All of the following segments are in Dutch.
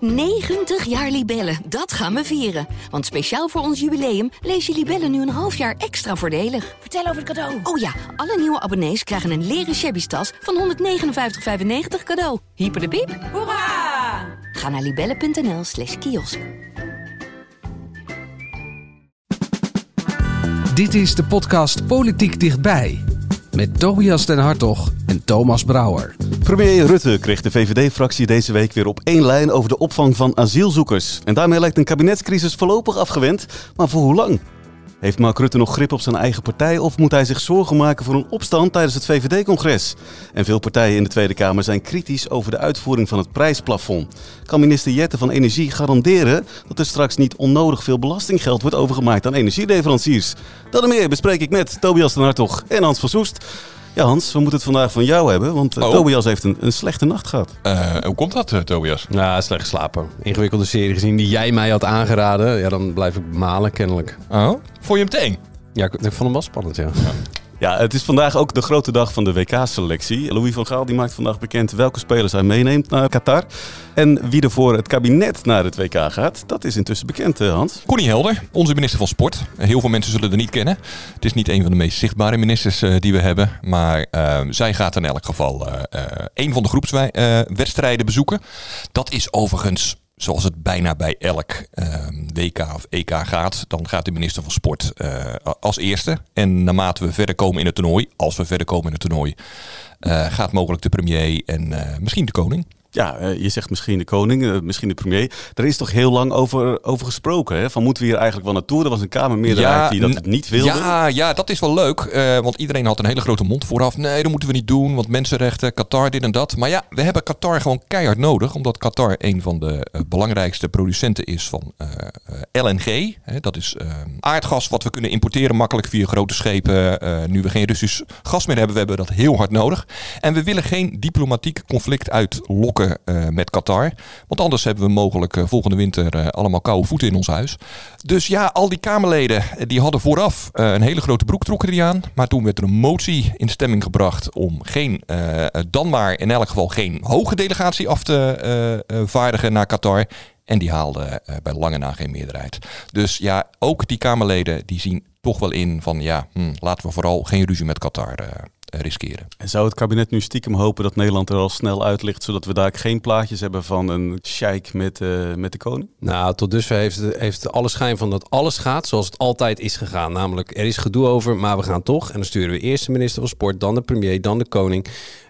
90 jaar Libellen, dat gaan we vieren. Want speciaal voor ons jubileum lees je Libellen nu een half jaar extra voordelig. Vertel over het cadeau. Oh ja, alle nieuwe abonnees krijgen een leren shabby tas van €159,95 cadeau. Hyper de piep. Hoera! Ga naar libellen.nl/kiosk. Dit is de podcast Politiek Dichtbij. Met Tobias den Hartog en Thomas Brouwer. Premier Rutte kreeg de VVD-fractie deze week weer op één lijn over de opvang van asielzoekers. En daarmee lijkt een kabinetscrisis voorlopig afgewend. Maar voor hoe lang? Heeft Mark Rutte nog grip op zijn eigen partij of moet hij zich zorgen maken voor een opstand tijdens het VVD-congres? En veel partijen in de Tweede Kamer zijn kritisch over de uitvoering van het prijsplafond. Kan minister Jette van Energie garanderen dat er straks niet onnodig veel belastinggeld wordt overgemaakt aan energieleveranciers? Dat en meer bespreek ik met Tobias den Hartog en Hans van Soest. Ja Hans, we moeten het vandaag van jou hebben, want Tobias heeft een slechte nacht gehad. Hoe komt dat, Tobias? Nou, slecht geslapen. Ingewikkelde serie gezien die jij mij had aangeraden. Ja, dan blijf ik malen kennelijk. Oh? Vond je hem te eng? Ja, ik vond hem wel spannend, ja. Ja, het is vandaag ook de grote dag van de WK-selectie. Louis van Gaal die maakt vandaag bekend welke spelers hij meeneemt naar Qatar. En wie er voor het kabinet naar het WK gaat, dat is intussen bekend, Hans. Connie Helder, onze minister van Sport. Heel veel mensen zullen er niet kennen. Het is niet een van de meest zichtbare ministers die we hebben. Maar zij gaat in elk geval een van de groepswedstrijden bezoeken. Dat is overigens, zoals het bijna bij elk WK of EK gaat, dan gaat de minister van Sport als eerste. En naarmate we verder komen in het toernooi, als we verder komen in het toernooi, gaat mogelijk de premier en misschien de koning. Ja, je zegt misschien de koning, misschien de premier. Er is toch heel lang over gesproken, hè? Van moeten we hier eigenlijk wel naartoe? Er was een kamermeerderheid die dat niet wilde. Ja, dat is wel leuk. Want iedereen had een hele grote mond vooraf. Nee, dat moeten we niet doen, want mensenrechten, Qatar, dit en dat. Maar ja, we hebben Qatar gewoon keihard nodig. Omdat Qatar een van de belangrijkste producenten is van LNG. Dat is aardgas wat we kunnen importeren makkelijk via grote schepen. Nu we geen Russisch gas meer hebben, we hebben dat heel hard nodig. En we willen geen diplomatiek conflict uitlokken met Qatar. Want anders hebben we mogelijk volgende winter allemaal koude voeten in ons huis. Dus ja, al die Kamerleden die hadden vooraf een hele grote broek trokken die aan. Maar toen werd er een motie in stemming gebracht om dan maar in elk geval geen hoge delegatie af te vaardigen naar Qatar. En die haalde bij lange na geen meerderheid. Dus ja, ook die Kamerleden die zien toch wel in van laten we vooral geen ruzie met Qatar riskeren. En zou het kabinet nu stiekem hopen dat Nederland er al snel uit ligt, zodat we daar geen plaatjes hebben van een sheik met de koning? Nou, tot dusver heeft alle schijn van dat alles gaat zoals het altijd is gegaan. Namelijk, er is gedoe over, maar we gaan toch. En dan sturen we eerst de minister van Sport, dan de premier, dan de koning.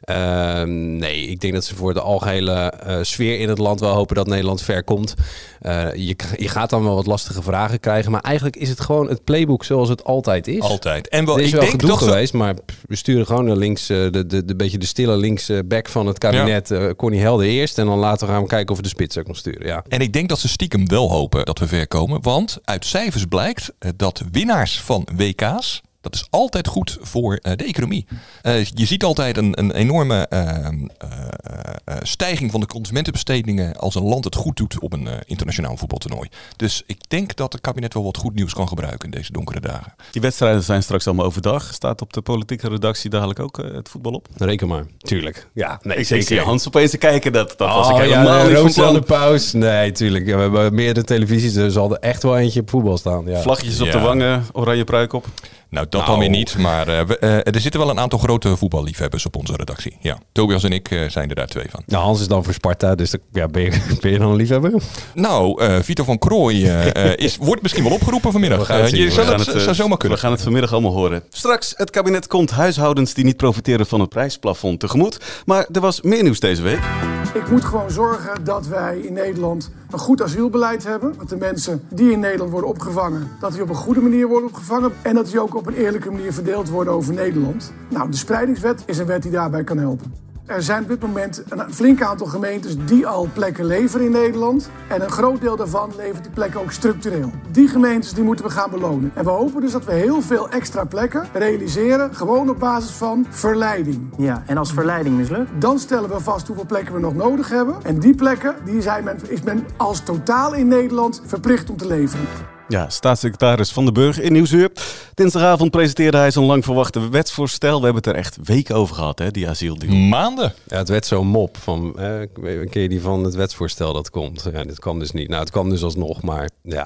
Nee, ik denk dat ze voor de algehele sfeer in het land wel hopen dat Nederland ver komt. Je gaat dan wel wat lastige vragen krijgen, maar eigenlijk is het gewoon het playbook zoals het altijd is. Altijd. En wel, er is ik wel denk gedoe geweest, maar we sturen gewoon naar links, de beetje de stille linksback van het kabinet, Connie Helder eerst. En dan later gaan we kijken of we de spits ook nog sturen. Ja. En ik denk dat ze stiekem wel hopen dat we ver komen, want uit cijfers blijkt dat winnaars van WK's, dat is altijd goed voor de economie. Je ziet altijd een enorme stijging van de consumentenbestedingen als een land het goed doet op een internationaal voetbaltoernooi. Dus ik denk dat het kabinet wel wat goed nieuws kan gebruiken in deze donkere dagen. Die wedstrijden zijn straks allemaal overdag. Staat op de politieke redactie dadelijk ook het voetbal op? Reken maar, tuurlijk. Ja, nee, ik zeker. zie Hans opeens te kijken. Dat was ik helemaal niet van plan. De pauze. Nee, tuurlijk. Ja, we hebben meerdere televisies, dus er zal er echt wel eentje op voetbal staan. Ja. Vlaggetjes op de wangen, oranje pruik op. Nou, dat dan weer niet, maar er zitten wel een aantal grote voetballiefhebbers op onze redactie. Ja, Tobias en ik zijn er daar twee van. Nou, Hans is dan voor Sparta, dus ben je dan een liefhebber? Nou, Vito van Krooij wordt misschien wel opgeroepen vanmiddag. Zou zomaar kunnen. We gaan het vanmiddag allemaal horen. Straks, het kabinet komt huishoudens die niet profiteren van het prijsplafond tegemoet. Maar er was meer nieuws deze week. Ik moet gewoon zorgen dat wij in Nederland een goed asielbeleid hebben. Dat de mensen die in Nederland worden opgevangen, dat die op een goede manier worden opgevangen. En dat die ook op een eerlijke manier verdeeld worden over Nederland. Nou, de spreidingswet is een wet die daarbij kan helpen. Er zijn op dit moment een flink aantal gemeentes die al plekken leveren in Nederland. En een groot deel daarvan levert die plekken ook structureel. Die gemeentes die moeten we gaan belonen. En we hopen dus dat we heel veel extra plekken realiseren, gewoon op basis van verleiding. Ja, en als verleiding mislukt? Dan stellen we vast hoeveel plekken we nog nodig hebben. En die plekken is men als totaal in Nederland verplicht om te leveren. Ja, staatssecretaris Van den Burg in Nieuwsuur. Dinsdagavond presenteerde hij zijn lang verwachte wetsvoorstel. We hebben het er echt weken over gehad, hè, die asieldeal. Maanden. Ja, het werd zo'n mop van, ken je die van het wetsvoorstel dat komt? Ja, dit kwam dus niet. Nou, het kwam dus alsnog, maar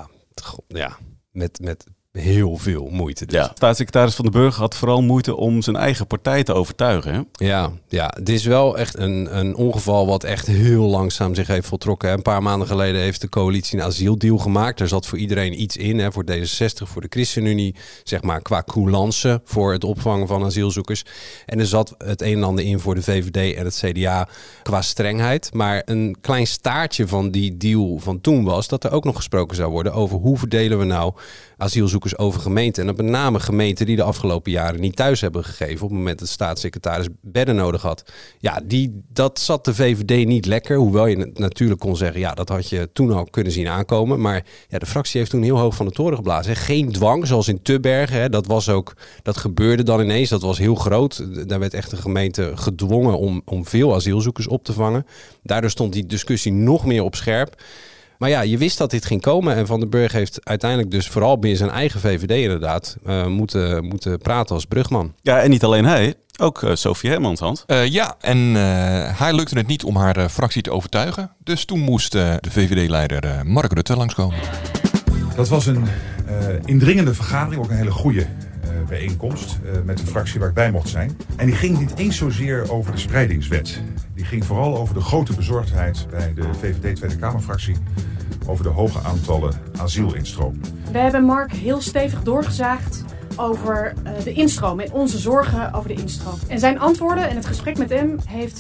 met heel veel moeite. Dus. Ja, staatssecretaris Van den Burg had vooral moeite om zijn eigen partij te overtuigen. Hè? Ja, het is wel echt een ongeval wat echt heel langzaam zich heeft voltrokken. Een paar maanden geleden heeft de coalitie een asieldeal gemaakt. Er zat voor iedereen iets in, hè, voor D66, voor de ChristenUnie, zeg maar qua coulance voor het opvangen van asielzoekers. En er zat het een en ander in voor de VVD en het CDA qua strengheid. Maar een klein staartje van die deal van toen was dat er ook nog gesproken zou worden over hoe verdelen we nou asielzoekers over gemeenten. En dat met name gemeenten die de afgelopen jaren niet thuis hebben gegeven op het moment dat de staatssecretaris bedden nodig had. Ja, dat zat de VVD niet lekker. Hoewel je natuurlijk kon zeggen, ja, dat had je toen al kunnen zien aankomen. Maar ja, de fractie heeft toen heel hoog van de toren geblazen. Geen dwang, zoals in Tubbergen. Hè. Dat gebeurde dan ineens. Dat was heel groot. Daar werd echt de gemeente gedwongen om veel asielzoekers op te vangen. Daardoor stond die discussie nog meer op scherp. Maar ja, je wist dat dit ging komen. En Van den Burg heeft uiteindelijk dus vooral binnen zijn eigen VVD inderdaad moeten praten als brugman. Ja, en niet alleen hij. Ook Sophie Hermans, Hans. Haar lukte het niet om haar fractie te overtuigen. Dus toen moest de VVD-leider Mark Rutte langskomen. Dat was een indringende vergadering, ook een hele goede bijeenkomst met de fractie waar ik bij mocht zijn. En die ging niet eens zozeer over de spreidingswet. Die ging vooral over de grote bezorgdheid bij de VVD Tweede Kamerfractie over de hoge aantallen asielinstroom. We hebben Mark heel stevig doorgezaagd over de instroom en onze zorgen over de instroom. En zijn antwoorden en het gesprek met hem heeft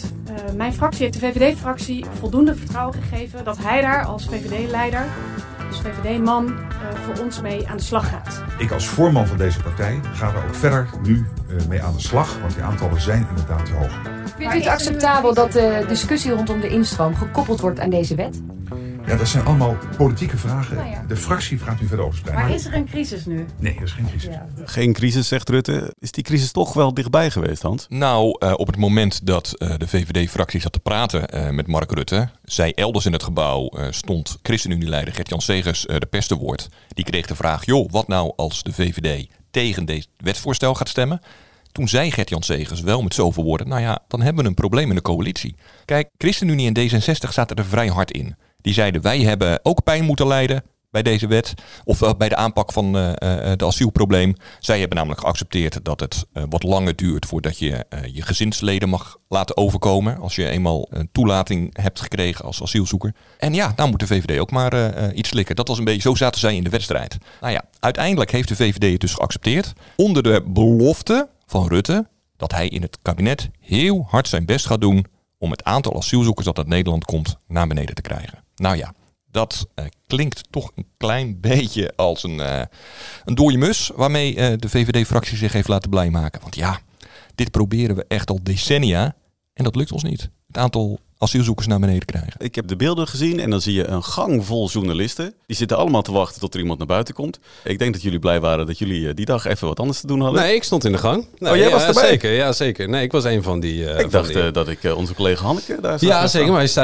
de VVD-fractie voldoende vertrouwen gegeven dat hij daar als VVD-leider, als VVD-man, voor ons mee aan de slag gaat. Ik als voorman van deze partij ga er ook verder nu mee aan de slag, want die aantallen zijn inderdaad te hoog. Vindt u het acceptabel dat de discussie rondom de instroom gekoppeld wordt aan deze wet? Ja, dat zijn allemaal politieke vragen. Nou ja. De fractie gaat nu verder overspreiden. Maar is er een crisis nu? Nee, er is geen crisis. Ja. Geen crisis, zegt Rutte. Is die crisis toch wel dichtbij geweest, Hans? Nou, op het moment dat de VVD-fractie zat te praten met Mark Rutte, zij elders in het gebouw stond ChristenUnie-leider Gert-Jan Segers de pers te woord. Die kreeg de vraag, joh, wat nou als de VVD tegen dit wetsvoorstel gaat stemmen? Toen zei Gert-Jan Segers wel met zoveel woorden, nou ja, dan hebben we een probleem in de coalitie. Kijk, ChristenUnie en D66 zaten er vrij hard in. Die zeiden, wij hebben ook pijn moeten lijden bij deze wet, of bij de aanpak van de asielprobleem. Zij hebben namelijk geaccepteerd dat het wat langer duurt voordat je je gezinsleden mag laten overkomen, als je eenmaal een toelating hebt gekregen als asielzoeker. En ja, nou moet de VVD ook maar iets slikken. Dat was een beetje, zo zaten zij in de wedstrijd. Nou ja, uiteindelijk heeft de VVD het dus geaccepteerd, onder de belofte van Rutte dat hij in het kabinet heel hard zijn best gaat doen om het aantal asielzoekers dat uit Nederland komt naar beneden te krijgen. Nou ja, dat klinkt toch een klein beetje als een dode mus waarmee de VVD-fractie zich heeft laten blij maken. Want ja, dit proberen we echt al decennia en dat lukt ons niet. Het aantal asielzoekers naar beneden krijgen. Ik heb de beelden gezien en dan zie je een gang vol journalisten. Die zitten allemaal te wachten tot er iemand naar buiten komt. Ik denk dat jullie blij waren dat jullie die dag even wat anders te doen hadden. Nee, ik stond in de gang. Nee, jij was erbij? Zeker, ja, zeker. Nee, ik was een van die... ik dacht dat ik onze collega Hanneke daar zag. Ja, zeker. Maar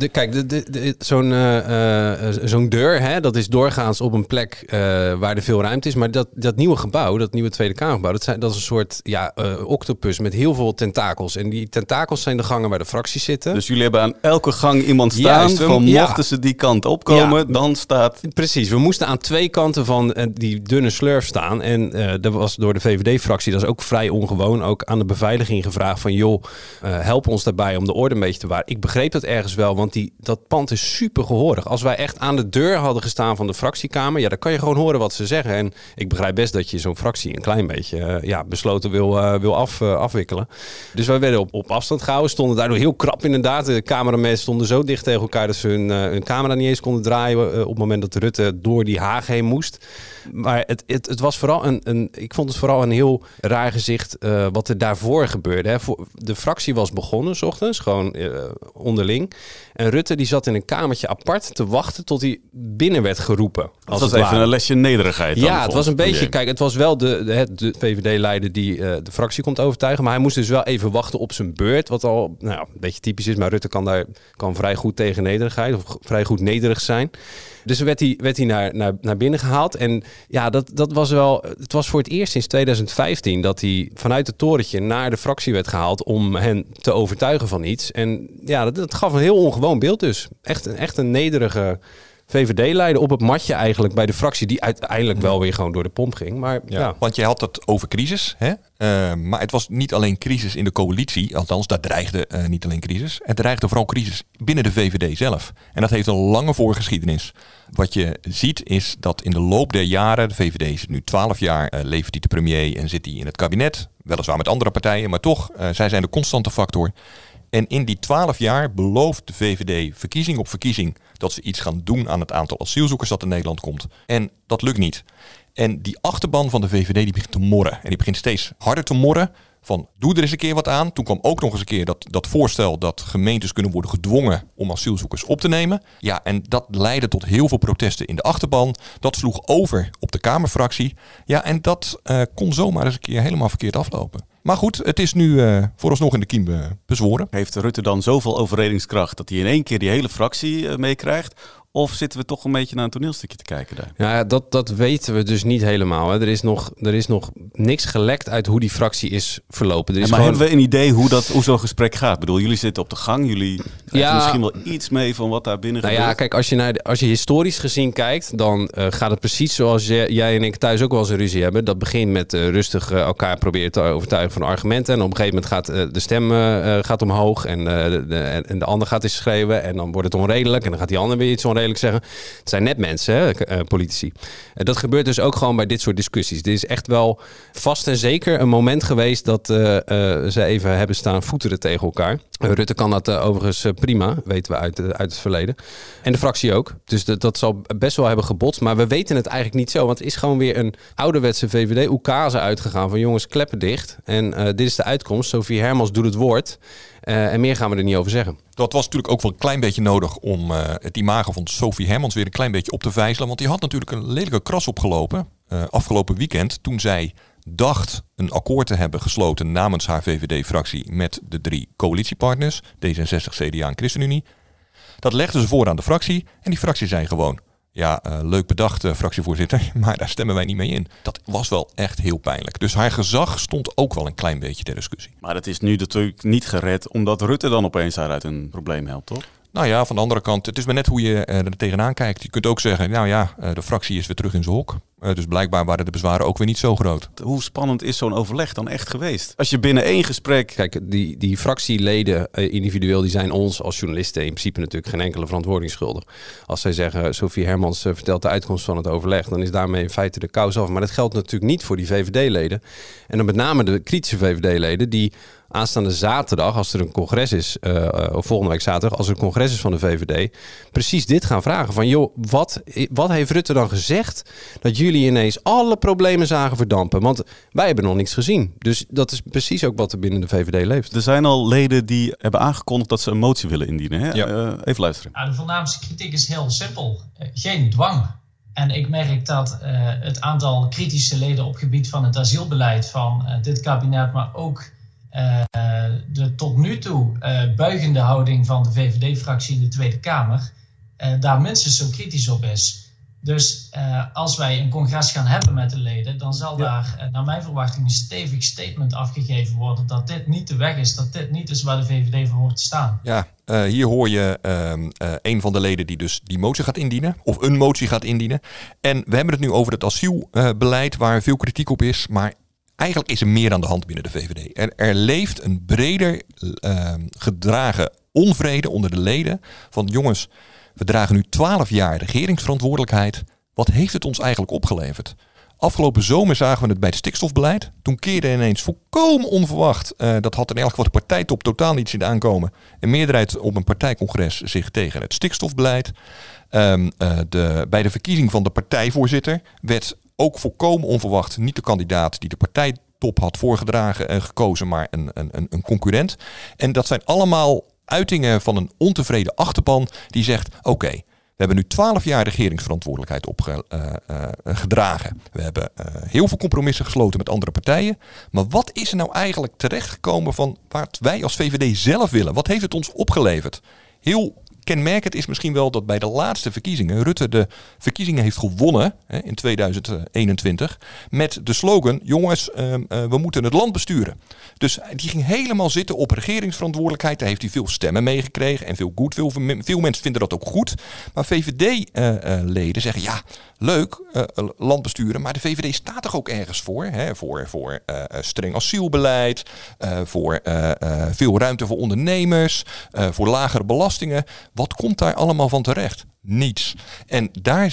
zo'n deur, hè, dat is doorgaans op een plek waar er veel ruimte is. Maar dat nieuwe gebouw, dat nieuwe Tweede Kamergebouw, dat is een soort octopus met heel veel tentakels. En die tentakels zijn de gangen waar de fracties zitten. Dus jullie hebben aan elke gang iemand staan. Juist, mochten ze die kant opkomen, dan staat... Precies, we moesten aan twee kanten van die dunne slurf staan. En dat was door de VVD-fractie, dat is ook vrij ongewoon, ook aan de beveiliging gevraagd van joh, help ons daarbij om de orde een beetje te bewaren. Ik begreep dat ergens wel, want dat pand is super gehoorig. Als wij echt aan de deur hadden gestaan van de fractiekamer, ja, dan kan je gewoon horen wat ze zeggen. En ik begrijp best dat je zo'n fractie een klein beetje besloten wil afwikkelen. Dus wij werden op afstand gehouden, stonden daardoor heel krap inderdaad. De cameramensen stonden zo dicht tegen elkaar dat ze hun camera niet eens konden draaien op het moment dat Rutte door die haag heen moest. Maar het was vooral ik vond het vooral een heel raar gezicht wat er daarvoor gebeurde. Hè. De fractie was begonnen 's ochtends, gewoon onderling. En Rutte die zat in een kamertje apart te wachten tot hij binnen werd geroepen. Dat was even een lesje nederigheid. Ja, het was een beetje, kijk, het was wel de VVD-leider die de fractie komt overtuigen. Maar hij moest dus wel even wachten op zijn beurt. Wat al een beetje typisch is. Maar Rutte kan vrij goed tegen nederigheid of vrij goed nederig zijn. Dus werd hij naar binnen gehaald. En ja, dat was wel... Het was voor het eerst sinds 2015 dat hij vanuit het torentje naar de fractie werd gehaald om hen te overtuigen van iets. En ja, dat gaf een heel ongewoon beeld dus. Echt een nederige VVD-leider op het matje eigenlijk bij de fractie die uiteindelijk wel weer gewoon door de pomp ging. Maar, ja. Want je had het over crisis, hè? Maar het was niet alleen crisis in de coalitie, althans daar dreigde niet alleen crisis. Het dreigde vooral crisis binnen de VVD zelf. En dat heeft een lange voorgeschiedenis. Wat je ziet is dat in de loop der jaren, de VVD zit nu 12 jaar, levert hij de premier en zit hij in het kabinet. Weliswaar met andere partijen, maar toch, zij zijn de constante factor. En in die 12 jaar belooft de VVD verkiezing op verkiezing dat ze iets gaan doen aan het aantal asielzoekers dat in Nederland komt. En dat lukt niet. En die achterban van de VVD die begint te morren. En die begint steeds harder te morren van doe er eens een keer wat aan. Toen kwam ook nog eens een keer dat voorstel dat gemeentes kunnen worden gedwongen om asielzoekers op te nemen. Ja, en dat leidde tot heel veel protesten in de achterban. Dat sloeg over op de Kamerfractie. Ja, en dat kon zomaar eens een keer helemaal verkeerd aflopen. Maar goed, het is nu vooralsnog in de kiem bezworen. Heeft Rutte dan zoveel overredingskracht dat hij in één keer die hele fractie meekrijgt? Of zitten we toch een beetje naar een toneelstukje te kijken daar? Ja, dat weten we dus niet helemaal. Hè. Er is nog niks gelekt uit hoe die fractie is verlopen. Maar hebben we een idee hoe zo'n gesprek gaat? Ik bedoel, jullie zitten op de gang. Jullie krijgen misschien wel iets mee van wat daar binnen gebeurt. Ja, kijk, als je historisch gezien kijkt, dan gaat het precies zoals jij en ik thuis ook wel eens een ruzie hebben. Dat begint met rustig elkaar proberen te overtuigen van argumenten. En op een gegeven moment gaat de stem gaat omhoog en de ander gaat eens schreeuwen. En dan wordt het onredelijk en dan gaat die ander weer iets onredelijk zeggen. Het zijn net mensen, hè, politici. Dat gebeurt dus ook gewoon bij dit soort discussies. Dit is echt wel vast en zeker een moment geweest dat ze even hebben staan voeteren tegen elkaar. Rutte kan dat overigens prima, weten we uit het verleden. En de fractie ook. Dus dat zal best wel hebben gebotst. Maar we weten het eigenlijk niet zo. Want het is gewoon weer een ouderwetse VVD-oekase uitgegaan van jongens, kleppen dicht. En dit is de uitkomst. Sophie Hermans doet het woord. En meer gaan we er niet over zeggen. Dat was natuurlijk ook wel een klein beetje nodig om het imago van Sophie Hermans weer een klein beetje op te vijzelen. Want die had natuurlijk een lelijke kras opgelopen afgelopen weekend toen zij dacht een akkoord te hebben gesloten namens haar VVD-fractie met de 3 coalitiepartners, D66, CDA en ChristenUnie. Dat legden ze voor aan de fractie en die fractie zei gewoon, ja, leuk bedacht fractievoorzitter, maar daar stemmen wij niet mee in. Dat was wel echt heel pijnlijk. Dus haar gezag stond ook wel een klein beetje ter discussie. Maar dat is nu natuurlijk niet gered omdat Rutte dan opeens haar uit een probleem helpt, toch? Nou ja, van de andere kant, het is maar net hoe je er tegenaan kijkt. Je kunt ook zeggen, nou ja, de fractie is weer terug in zijn hok. Dus blijkbaar waren de bezwaren ook weer niet zo groot. Hoe spannend is zo'n overleg dan echt geweest? Als je binnen 1 gesprek... Kijk, die fractieleden individueel, die zijn ons als journalisten in principe natuurlijk geen enkele verantwoording schuldig. Als zij zeggen, Sophie Hermans vertelt de uitkomst van het overleg, dan is daarmee in feite de kous af. Maar dat geldt natuurlijk niet voor die VVD-leden. En dan met name de kritische VVD-leden die aanstaande zaterdag, als er een congres is, of volgende week zaterdag, als er een congres is van de VVD, precies dit gaan vragen. Van joh, wat heeft Rutte dan gezegd dat jullie ineens alle problemen zagen verdampen? Want wij hebben nog niks gezien. Dus dat is precies ook wat er binnen de VVD leeft. Er zijn al leden die hebben aangekondigd dat ze een motie willen indienen. Hè? Ja. Even luisteren. Nou, de voornaamste kritiek is heel simpel. Geen dwang. En ik merk dat het aantal kritische leden op gebied van het asielbeleid van dit kabinet, maar ook de tot nu toe buigende houding van de VVD-fractie in de Tweede Kamer daar minstens zo kritisch op is. Dus als wij een congres gaan hebben met de leden, dan zal daar naar mijn verwachting een stevig statement afgegeven worden dat dit niet de weg is, dat dit niet is waar de VVD voor hoort te staan. Ja, hier hoor je een van de leden die dus die motie gaat indienen, of een motie gaat indienen. En we hebben het nu over het asielbeleid waar veel kritiek op is, maar eigenlijk is er meer aan de hand binnen de VVD. Er leeft een breder gedragen onvrede onder de leden van jongens, we dragen nu 12 jaar regeringsverantwoordelijkheid. Wat heeft het ons eigenlijk opgeleverd? Afgelopen zomer zagen we het bij het stikstofbeleid. Toen keerde ineens volkomen onverwacht, dat had in elk geval de partijtop totaal niet zien aankomen, een meerderheid op een partijcongres zich tegen het stikstofbeleid. Bij de verkiezing van de partijvoorzitter werd ook volkomen onverwacht niet de kandidaat die de partijtop had voorgedragen en gekozen, maar een concurrent. En dat zijn allemaal uitingen van een ontevreden achterban die zegt, oké, We hebben nu 12 jaar regeringsverantwoordelijkheid gedragen. We hebben heel veel compromissen gesloten met andere partijen. Maar wat is er nou eigenlijk terechtgekomen van wat wij als VVD zelf willen? Wat heeft het ons opgeleverd? Heel kenmerkend is misschien wel dat bij de laatste verkiezingen Rutte de verkiezingen heeft gewonnen in 2021 met de slogan: jongens, we moeten het land besturen. Dus die ging helemaal zitten op regeringsverantwoordelijkheid. Daar heeft hij veel stemmen meegekregen en veel goed. Veel mensen vinden dat ook goed. Maar VVD-leden zeggen ja, leuk, land besturen, maar de VVD staat toch ook ergens voor? Hè? Voor streng asielbeleid, voor veel ruimte voor ondernemers, voor lagere belastingen. Wat komt daar allemaal van terecht? Niets. En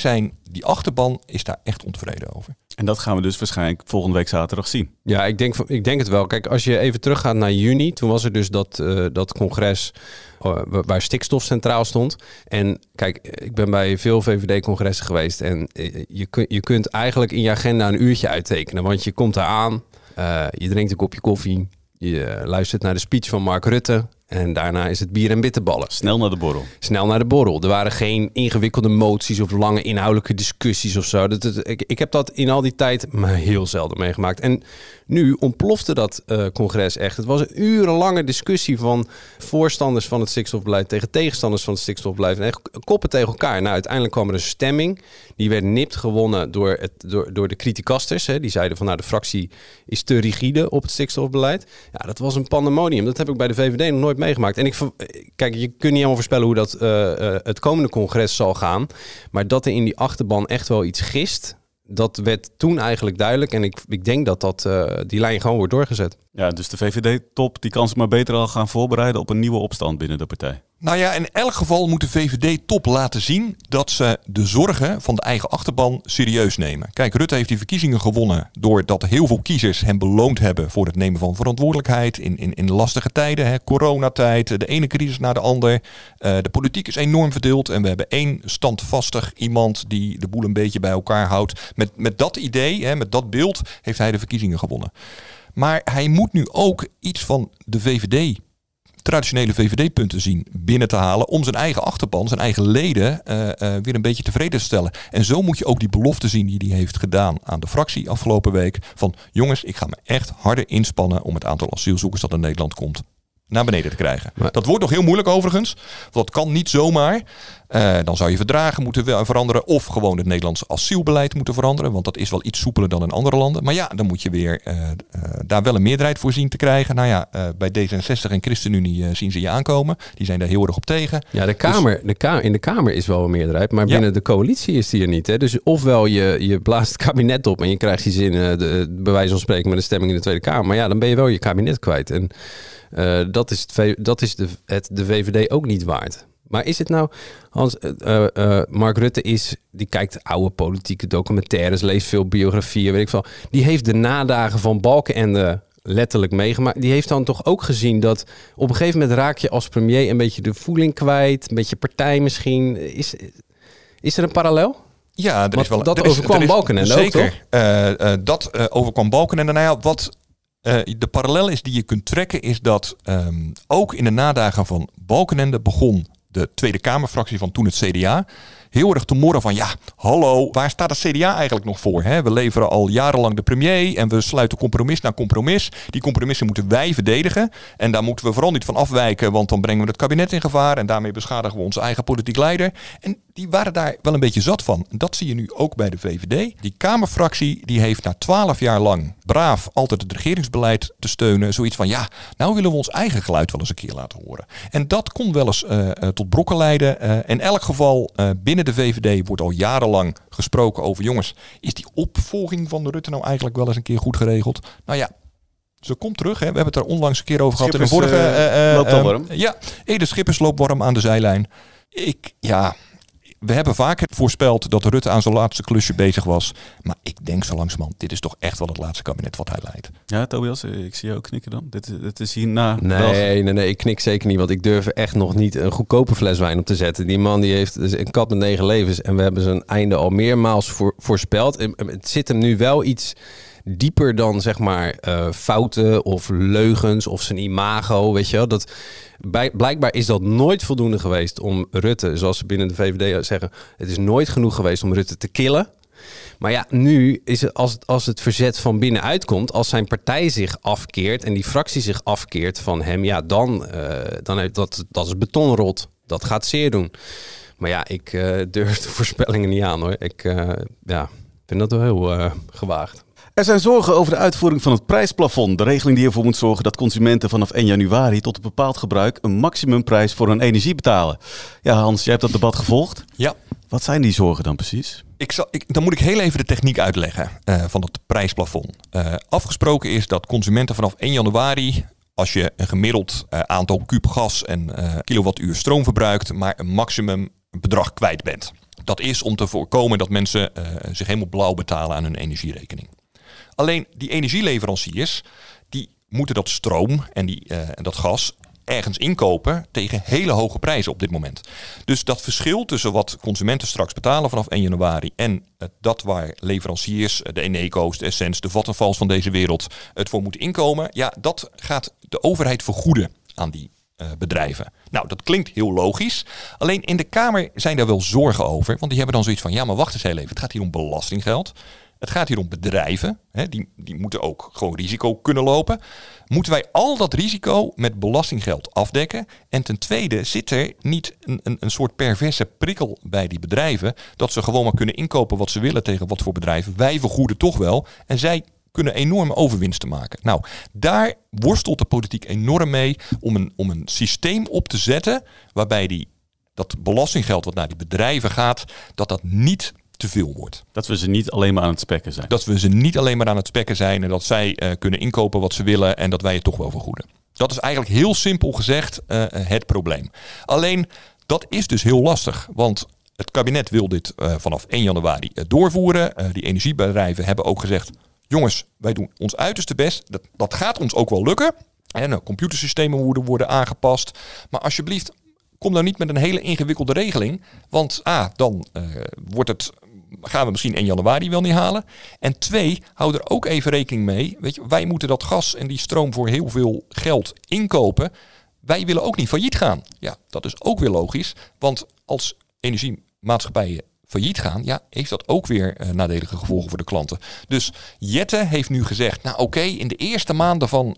die achterban is daar echt ontevreden over. En dat gaan we dus waarschijnlijk volgende week zaterdag zien. Ja, ik denk het wel. Kijk, als je even teruggaat naar juni, toen was er dus dat congres waar stikstof centraal stond. En kijk, ik ben bij veel VVD-congressen geweest en je kunt eigenlijk in je agenda een uurtje uittekenen. Want je komt daar aan, je drinkt een kopje koffie, je luistert naar de speech van Mark Rutte. En daarna is het bier en bitterballen. Snel naar de borrel. Er waren geen ingewikkelde moties of lange inhoudelijke discussies of zo. Ik heb dat in al die tijd maar heel zelden meegemaakt. En nu ontplofte dat congres echt. Het was een urenlange discussie van voorstanders van het stikstofbeleid tegen tegenstanders van het stikstofbeleid. En echt koppen tegen elkaar. Nou, uiteindelijk kwam er een stemming. Die werd nipt gewonnen door de criticasters. Hè. Die zeiden van de fractie is te rigide op het stikstofbeleid. Ja, dat was een pandemonium. Dat heb ik bij de VVD nog nooit meegemaakt. En kijk, je kunt niet helemaal voorspellen hoe dat het komende congres zal gaan. Maar dat er in die achterban echt wel iets gist, dat werd toen eigenlijk duidelijk. En ik denk dat die lijn gewoon wordt doorgezet. Ja, dus de VVD-top die kan zich maar beter al gaan voorbereiden op een nieuwe opstand binnen de partij. Nou ja, in elk geval moet de VVD-top laten zien dat ze de zorgen van de eigen achterban serieus nemen. Kijk, Rutte heeft die verkiezingen gewonnen doordat heel veel kiezers hem beloond hebben voor het nemen van verantwoordelijkheid in lastige tijden. Coronatijd, de ene crisis na de ander. De politiek is enorm verdeeld en we hebben één standvastig iemand die de boel een beetje bij elkaar houdt. Met dat idee, met dat beeld, heeft hij de verkiezingen gewonnen. Maar hij moet nu ook iets van de VVD, traditionele VVD-punten zien binnen te halen om zijn eigen achterban, zijn eigen leden weer een beetje tevreden te stellen. En zo moet je ook die belofte zien die hij heeft gedaan aan de fractie afgelopen week. Van jongens, ik ga me echt harder inspannen om het aantal asielzoekers dat in Nederland komt naar beneden te krijgen. Maar dat wordt nog heel moeilijk overigens. Dat kan niet zomaar. Dan zou je verdragen moeten veranderen of gewoon het Nederlandse asielbeleid moeten veranderen. Want dat is wel iets soepeler dan in andere landen. Maar ja, dan moet je weer daar wel een meerderheid voor zien te krijgen. Nou ja, bij D66 en ChristenUnie zien ze je aankomen. Die zijn daar heel erg op tegen. Ja, in de Kamer is wel een meerderheid. Maar binnen de coalitie is die er niet. Hè? Dus ofwel je blaast het kabinet op en je krijgt je zin bij wijze van spreken met een stemming in de Tweede Kamer. Maar ja, dan ben je wel je kabinet kwijt. En dat is de VVD ook niet waard. Maar is het nou, Hans, Mark Rutte die kijkt oude politieke documentaires, leest veel biografieën, weet ik veel. Die heeft de nadagen van Balkenende letterlijk meegemaakt. Die heeft dan toch ook gezien dat op een gegeven moment raak je als premier een beetje de voeling kwijt, een beetje partij misschien. Is er een parallel? Ja, er is wel. Dat overkwam Balkenende zeker. Ook, toch? Dat overkwam Balkenende. Nou ja, wat de parallel is die je kunt trekken is dat ook in de nadagen van Balkenende begon de Tweede Kamerfractie van toen het CDA heel erg te morren van ja, hallo, waar staat het CDA eigenlijk nog voor? Hè? We leveren al jarenlang de premier en we sluiten compromis na compromis. Die compromissen moeten wij verdedigen en daar moeten we vooral niet van afwijken, want dan brengen we het kabinet in gevaar en daarmee beschadigen we onze eigen politiek leider. En die waren daar wel een beetje zat van. En dat zie je nu ook bij de VVD. Die Kamerfractie die heeft na 12 jaar lang braaf altijd het regeringsbeleid te steunen. Zoiets van ja, nou willen we ons eigen geluid wel eens een keer laten horen. En dat kon wel eens tot brokken leiden. In elk geval binnen de VVD wordt al jarenlang gesproken over jongens, is die opvolging van de Rutte nou eigenlijk wel eens een keer goed geregeld? Nou ja, ze komt terug. Hè. We hebben het er onlangs een keer over gehad in de vorige. Loopt al warm. Ja, Ede Schippers loopt warm aan de zijlijn. We hebben vaker voorspeld dat Rutte aan zijn laatste klusje bezig was. Maar ik denk zo langzamerhand, dit is toch echt wel het laatste kabinet wat hij leidt. Ja, Tobias, ik zie jou ook knikken dan. Dit is hierna. Nee, ik knik zeker niet. Want ik durf echt nog niet een goedkope fles wijn op te zetten. Die man die heeft een kat met 9 levens. En we hebben zijn einde al meermaals voorspeld. Het zit hem nu wel iets dieper dan zeg maar fouten of leugens of zijn imago, weet je wel. Blijkbaar is dat nooit voldoende geweest om Rutte, zoals ze binnen de VVD zeggen, het is nooit genoeg geweest om Rutte te killen. Maar ja, nu is het als het verzet van binnenuit komt, als zijn partij zich afkeert en die fractie zich afkeert van hem, ja, dan heeft dat is betonrot. Dat gaat zeer doen. Maar ja, ik durf de voorspellingen niet aan hoor. Ik vind dat wel heel gewaagd. Er zijn zorgen over de uitvoering van het prijsplafond. De regeling die ervoor moet zorgen dat consumenten vanaf 1 januari tot een bepaald gebruik een maximumprijs voor hun energie betalen. Ja, Hans, jij hebt dat debat gevolgd. Ja. Wat zijn die zorgen dan precies? Dan moet ik heel even de techniek uitleggen van het prijsplafond. Afgesproken is dat consumenten vanaf 1 januari... als je een gemiddeld aantal kuub gas en kilowattuur stroom verbruikt, maar een maximum bedrag kwijt bent. Dat is om te voorkomen dat mensen zich helemaal blauw betalen aan hun energierekening. Alleen die energieleveranciers, die moeten dat stroom en dat gas ergens inkopen tegen hele hoge prijzen op dit moment. Dus dat verschil tussen wat consumenten straks betalen vanaf 1 januari... en dat waar leveranciers, de Eneco's, de Essence, de Vattenfalls van deze wereld het voor moeten inkomen, ja, dat gaat de overheid vergoeden aan die bedrijven. Nou, dat klinkt heel logisch. Alleen in de Kamer zijn daar wel zorgen over. Want die hebben dan zoiets van, ja, maar wacht eens heel even. Het gaat hier om belastinggeld. Het gaat hier om bedrijven. Hè, die moeten ook gewoon risico kunnen lopen. Moeten wij al dat risico met belastinggeld afdekken? En ten tweede zit er niet een soort perverse prikkel bij die bedrijven, dat ze gewoon maar kunnen inkopen wat ze willen tegen wat voor bedrijven. Wij vergoeden toch wel. En zij kunnen enorme overwinsten maken. Nou, daar worstelt de politiek enorm mee om een systeem op te zetten waarbij dat belastinggeld wat naar die bedrijven gaat, dat niet te veel wordt. Dat we ze niet alleen maar aan het spekken zijn. Dat we ze niet alleen maar aan het spekken zijn en dat zij kunnen inkopen wat ze willen en dat wij het toch wel vergoeden. Dat is eigenlijk heel simpel gezegd het probleem. Alleen, dat is dus heel lastig, want het kabinet wil dit vanaf 1 januari doorvoeren. Die energiebedrijven hebben ook gezegd, jongens, wij doen ons uiterste best. Dat gaat ons ook wel lukken. En computersystemen worden aangepast. Maar alsjeblieft, kom nou niet met een hele ingewikkelde regeling. Want dan gaan we misschien 1 januari wel niet halen. En 2, hou er ook even rekening mee. Weet je, wij moeten dat gas en die stroom voor heel veel geld inkopen. Wij willen ook niet failliet gaan. Ja, dat is ook weer logisch. Want als energiemaatschappijen failliet gaan, ja, heeft dat ook weer nadelige gevolgen voor de klanten. Dus Jette heeft nu gezegd, nou oké, in de eerste maanden van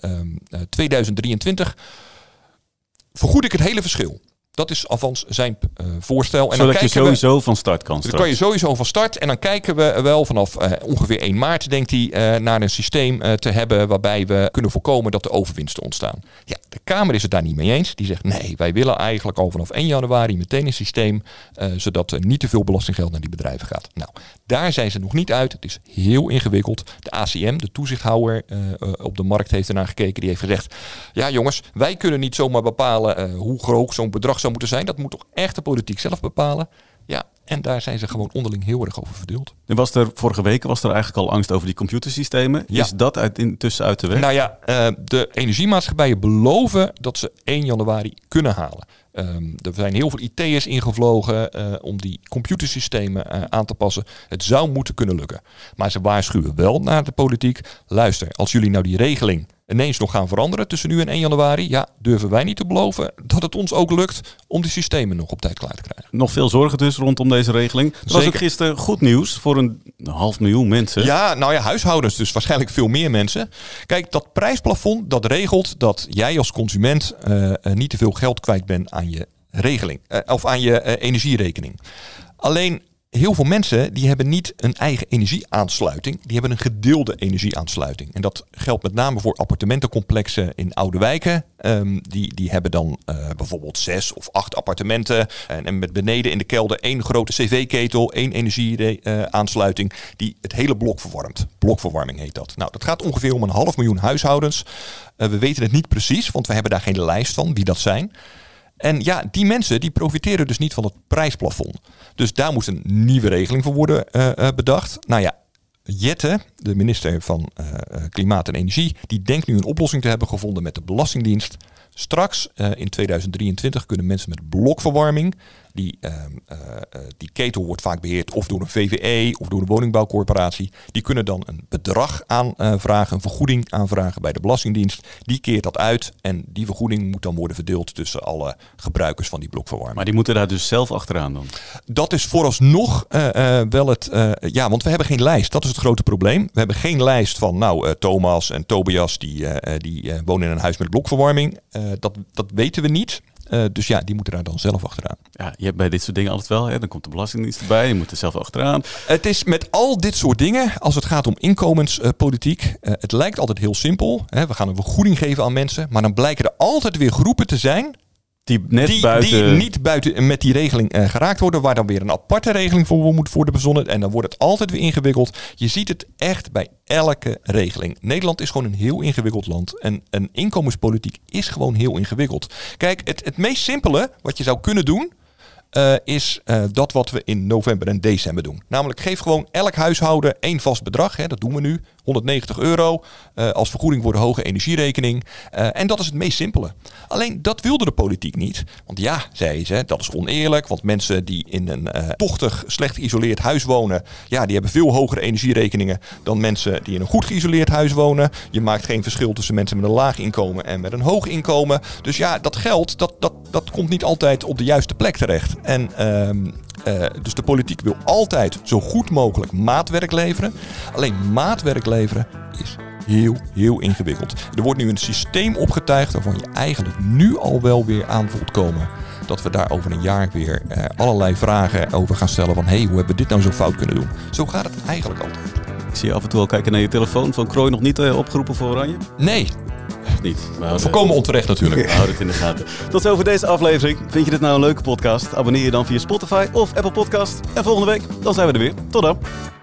2023 vergoed ik het hele verschil. Dat is alvast zijn voorstel. En zodat je sowieso van start kan starten. Dan kan je sowieso van start. En dan kijken we wel vanaf ongeveer 1 maart, denkt hij, naar een systeem te hebben waarbij we kunnen voorkomen dat er overwinsten ontstaan. Ja, de Kamer is het daar niet mee eens. Die zegt, nee, wij willen eigenlijk al vanaf 1 januari meteen een systeem, zodat er niet te veel belastinggeld naar die bedrijven gaat. Nou, daar zijn ze nog niet uit. Het is heel ingewikkeld. De ACM, de toezichthouder op de markt, heeft ernaar gekeken. Die heeft gezegd, ja jongens, wij kunnen niet zomaar bepalen hoe hoog zo'n bedrag zou moeten zijn. Dat moet toch echt de politiek zelf bepalen. Ja, en daar zijn ze gewoon onderling heel erg over verdeeld. En vorige weken was er eigenlijk al angst over die computersystemen. Ja. Is dat intussen uit de weg? Nou ja, de energiemaatschappijen beloven dat ze 1 januari kunnen halen. Er zijn heel veel IT'ers ingevlogen om die computersystemen aan te passen. Het zou moeten kunnen lukken. Maar ze waarschuwen wel naar de politiek. Luister, als jullie nou die regeling ineens nog gaan veranderen tussen nu en 1 januari... ja, durven wij niet te beloven dat het ons ook lukt om die systemen nog op tijd klaar te krijgen. Nog veel zorgen dus rondom deze regeling. Er was ook gisteren goed nieuws voor een 500.000 mensen. Ja, nou ja, huishoudens, dus waarschijnlijk veel meer mensen. Kijk, dat prijsplafond, dat regelt dat jij als consument niet te veel geld kwijt bent aan je regeling. Of aan je energierekening. Alleen, heel veel mensen die hebben niet een eigen energieaansluiting. Die hebben een gedeelde energieaansluiting. En dat geldt met name voor appartementencomplexen in oude wijken. Die hebben dan bijvoorbeeld 6 of 8 appartementen. En met beneden in de kelder 1 grote cv-ketel, 1 energieaansluiting die het hele blok verwarmt. Blokverwarming heet dat. Nou, dat gaat ongeveer om 500.000 huishoudens. We weten het niet precies, want we hebben daar geen lijst van wie dat zijn. En ja, die mensen die profiteren dus niet van het prijsplafond. Dus daar moest een nieuwe regeling voor worden bedacht. Nou ja, Jette, de minister van Klimaat en Energie, die denkt nu een oplossing te hebben gevonden met de Belastingdienst. Straks in 2023 kunnen mensen met blokverwarming Die ketel wordt vaak beheerd of door een VVE of door de woningbouwcorporatie. Die kunnen dan een bedrag aanvragen, een vergoeding aanvragen bij de Belastingdienst. Die keert dat uit en die vergoeding moet dan worden verdeeld tussen alle gebruikers van die blokverwarming. Maar die moeten daar dus zelf achteraan dan? Dat is vooralsnog wel het... want we hebben geen lijst. Dat is het grote probleem. We hebben geen lijst van Thomas en Tobias die wonen in een huis met blokverwarming. Dat weten we niet. Dus die moeten daar dan zelf achteraan. Ja, je hebt bij dit soort dingen altijd wel. Hè? Dan komt de Belastingdienst erbij. Je moet er zelf achteraan. Het is met al dit soort dingen, als het gaat om inkomenspolitiek, het lijkt altijd heel simpel. Hè? We gaan een vergoeding geven aan mensen. Maar dan blijken er altijd weer groepen te zijn die niet buiten met die regeling geraakt worden, waar dan weer een aparte regeling voor moet worden verzonnen. En dan wordt het altijd weer ingewikkeld. Je ziet het echt bij elke regeling. Nederland is gewoon een heel ingewikkeld land. En een inkomenspolitiek is gewoon heel ingewikkeld. Kijk, het meest simpele wat je zou kunnen doen, is dat wat we in november en december doen. Namelijk geef gewoon elk huishouden 1 vast bedrag. Hè, dat doen we nu. €190 als vergoeding voor de hoge energierekening. En dat is het meest simpele. Alleen dat wilde de politiek niet. Want zei ze, dat is oneerlijk. Want mensen die in een tochtig, slecht geïsoleerd huis wonen, die hebben veel hogere energierekeningen dan mensen die in een goed geïsoleerd huis wonen. Je maakt geen verschil tussen mensen met een laag inkomen en met een hoog inkomen. Dus dat geld, dat komt niet altijd op de juiste plek terecht. En dus de politiek wil altijd zo goed mogelijk maatwerk leveren. Alleen maatwerk leveren is heel, heel ingewikkeld. Er wordt nu een systeem opgetuigd waarvan je eigenlijk nu al wel weer aan voelt komen dat we daar over een jaar weer allerlei vragen over gaan stellen van hoe hebben we dit nou zo fout kunnen doen? Zo gaat het eigenlijk altijd. Ik zie je af en toe al kijken naar je telefoon. Van Krooi nog niet opgeroepen voor Oranje? Nee. Niet. Volkomen onterecht natuurlijk. We houden het in de gaten. Tot zover deze aflevering. Vind je dit nou een leuke podcast? Abonneer je dan via Spotify of Apple Podcast. En volgende week, dan zijn we er weer. Tot dan.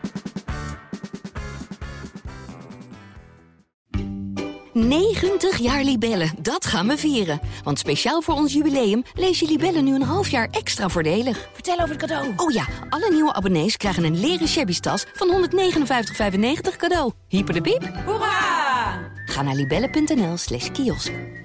...90 jaar Libellen, dat gaan we vieren. Want speciaal voor ons jubileum lees je Libellen nu een half jaar extra voordelig. Vertel over het cadeau. Oh ja, alle nieuwe abonnees krijgen een leren shabby tas van €159,95 cadeau. Hyper de piep. Hoera! Ga naar libellen.nl/kiosk.